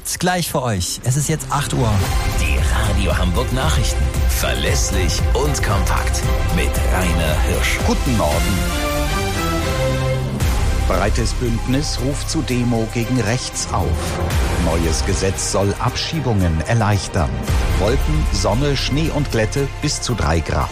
gibt gleich für euch. Es ist jetzt 8 Uhr. Die Radio Hamburg Nachrichten. Verlässlich und kompakt. Mit Rainer Hirsch. Guten Morgen. Breites Bündnis ruft zu Demo gegen rechts auf. Neues Gesetz soll Abschiebungen erleichtern. Wolken, Sonne, Schnee und Glätte bis zu 3 Grad.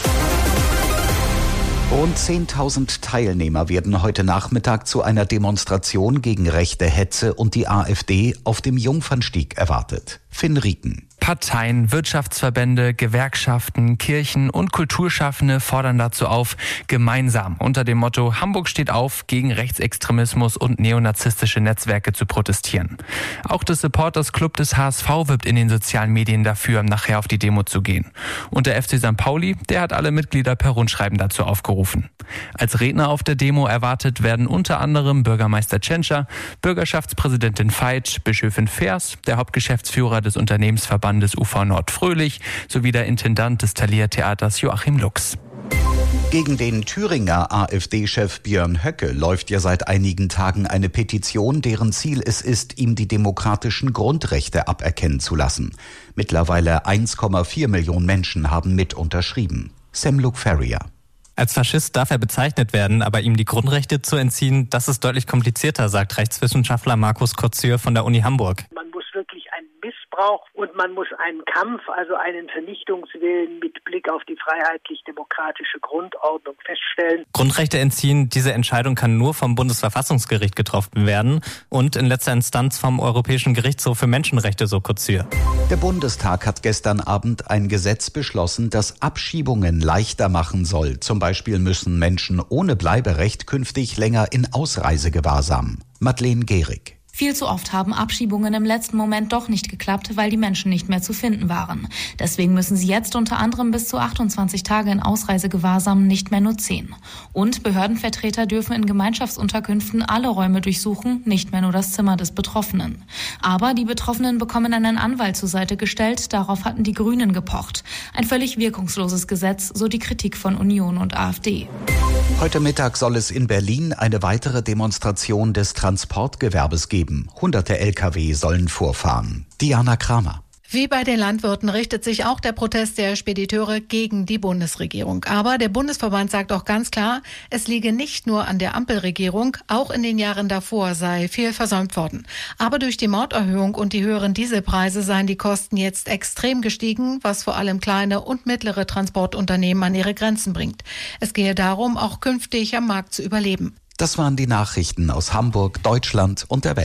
Rund 10.000 Teilnehmer werden heute Nachmittag zu einer Demonstration gegen rechte Hetze und die AfD auf dem Jungfernstieg erwartet. Finn Rieken. Parteien, Wirtschaftsverbände, Gewerkschaften, Kirchen und Kulturschaffende fordern dazu auf, gemeinsam unter dem Motto Hamburg steht auf, gegen Rechtsextremismus und neonazistische Netzwerke zu protestieren. Auch das Supporters Club des HSV wirbt in den sozialen Medien dafür, nachher auf die Demo zu gehen. Und der FC St. Pauli, der hat alle Mitglieder per Rundschreiben dazu aufgerufen. Als Redner auf der Demo erwartet werden unter anderem Bürgermeister Tschentscher, Bürgerschaftspräsidentin Veitsch, Bischöfin Feers, der Hauptgeschäftsführer des Unternehmensverbandes UV Nord Fröhlich sowie der Intendant des Thalia Theaters Joachim Lux. Gegen den Thüringer AfD-Chef Björn Höcke läuft ja seit einigen Tagen eine Petition, deren Ziel es ist, ihm die demokratischen Grundrechte aberkennen zu lassen. Mittlerweile 1,4 Millionen Menschen haben mit unterschrieben. Sam Luke Ferrier. Als Faschist darf er bezeichnet werden, aber ihm die Grundrechte zu entziehen, das ist deutlich komplizierter, sagt Rechtswissenschaftler Markus Kotzür von der Uni Hamburg. Man muss wirklich einen Missbrauch und man muss einen Kampf, also einen Vernichtungswillen mit Blick auf die freiheitlich-demokratische Grundordnung feststellen. Grundrechte entziehen, diese Entscheidung kann nur vom Bundesverfassungsgericht getroffen werden und in letzter Instanz vom Europäischen Gerichtshof für Menschenrechte, so Kotzür. Der Bundestag hat gestern Abend ein Gesetz beschlossen, das Abschiebungen leichter machen soll. Zum Beispiel müssen Menschen ohne Bleiberecht künftig länger in Ausreisegewahrsam. Madeleine Gehrig. Viel zu oft haben Abschiebungen im letzten Moment doch nicht geklappt, weil die Menschen nicht mehr zu finden waren. Deswegen müssen sie jetzt unter anderem bis zu 28 Tage in Ausreisegewahrsam, nicht mehr nur 10. Und Behördenvertreter dürfen in Gemeinschaftsunterkünften alle Räume durchsuchen, nicht mehr nur das Zimmer des Betroffenen. Aber die Betroffenen bekommen einen Anwalt zur Seite gestellt, darauf hatten die Grünen gepocht. Ein völlig wirkungsloses Gesetz, so die Kritik von Union und AfD. Heute Mittag soll es in Berlin eine weitere Demonstration des Transportgewerbes geben. Hunderte Lkw sollen vorfahren. Diana Kramer. Wie bei den Landwirten richtet sich auch der Protest der Spediteure gegen die Bundesregierung. Aber der Bundesverband sagt auch ganz klar, es liege nicht nur an der Ampelregierung, auch in den Jahren davor sei viel versäumt worden. Aber durch die Mauterhöhung und die höheren Dieselpreise seien die Kosten jetzt extrem gestiegen, was vor allem kleine und mittlere Transportunternehmen an ihre Grenzen bringt. Es gehe darum, auch künftig am Markt zu überleben. Das waren die Nachrichten aus Hamburg, Deutschland und der Welt.